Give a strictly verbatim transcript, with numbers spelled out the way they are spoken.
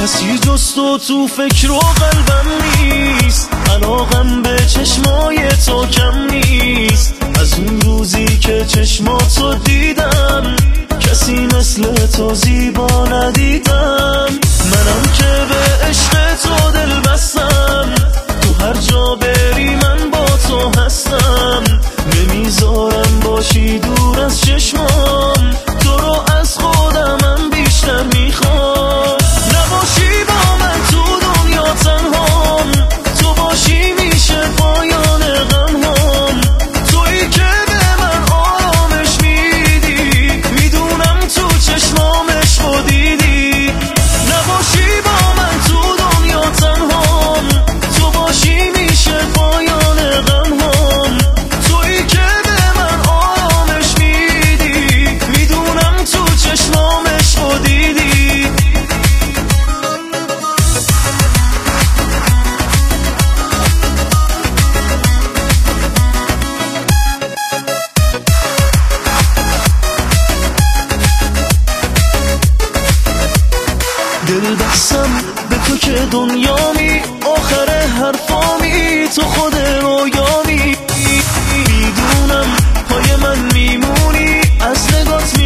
کسی جز تو تو فکر و قلبم نیست، علاقم به چشمای تو کم نیست. از اون روزی که چشماتو دیدم کسی مثل تو زیبا ندیدم. منم که به عشق تو دل بستم، تو هر جا بری من با تو هستم. نمیذارم باشی دور از چشمام، تو رو از خودمم بیشتر میخوام. نباشی با من تو دنیا تنهام، تو باشی میشه پایان غمهام. تویی که به من آرامش میدی، میدونم تو چشمام عشقو دیدی. نباشی با من تو دنیا تنهام، تو باشی میشه پایان غمهام. تویی که به من آرامش میدی، میدونم تو چشمام عشقو دیدی. دل بستم به تو که دنیامی، آخر حرفامی تو خود رویامی. میدونم پای من میمونی، از نگات